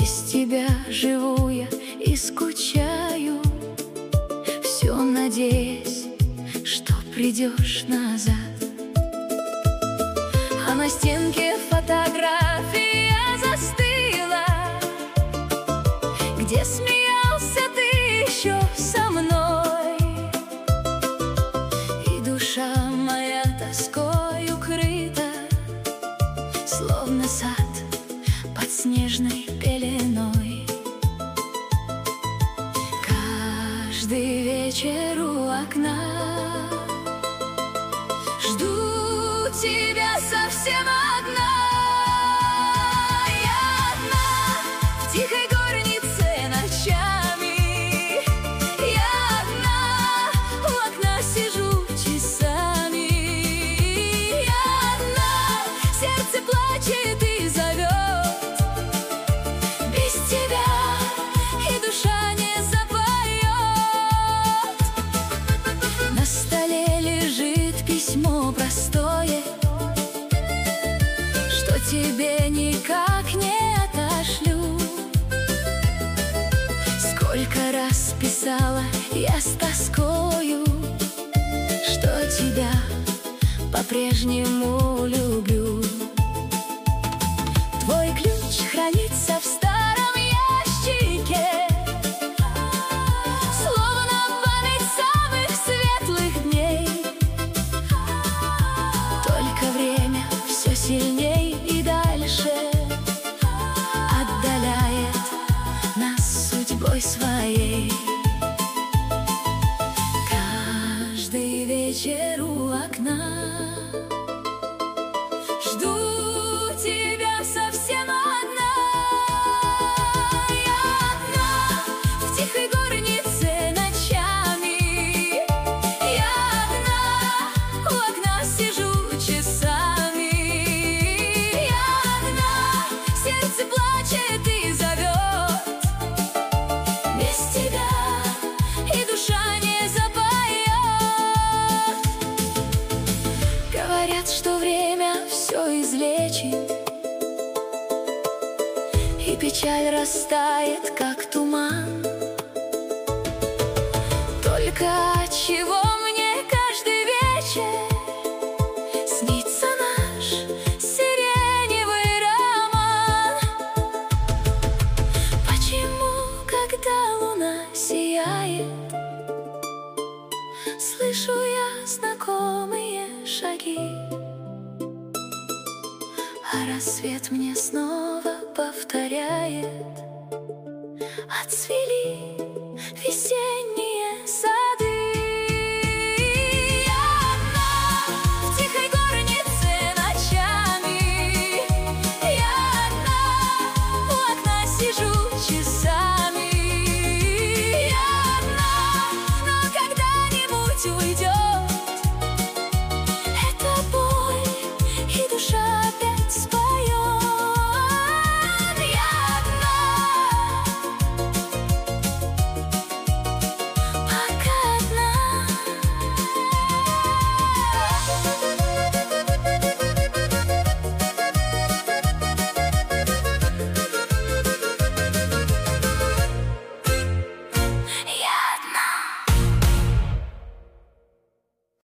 Без тебя живу я и скучаю, все надеясь, что придешь назад. А на стенке фотография застыла, где смеялся ты еще со мной. И душа моя тоской укрыта, словно сад под снежной пеленой. Каждый вечер у окна жду тебя совсем одна. Я одна в тихой горнице ночами, я одна у окна сижу часами. Я одна, сердце плачет и зовет, без тебя и душа не запоет. На столе лежит письмо простое, что тебе никак не отошлю. Сколько раз писала я с тоскою, что тебя по-прежнему люблю. Твой ключ хранится в старом ящике, словно память самых светлых дней. Только время все сильней и дальше отдаляет нас судьбой своей. Каждый вечер у окна жду тебя совсем одна. Я одна в тихой горнице ночами, я одна у окна сижу часами. Я одна, сердце плачет и зовет, без тебя и душа не запоет. Говорят, что время все излечит, и печаль растает, как туман. Только отчего мне каждый вечер снится наш сиреневый роман? Почему, когда луна сияет, слышу я знакомые шаги, а рассвет мне снова повторяет: отцвели весенние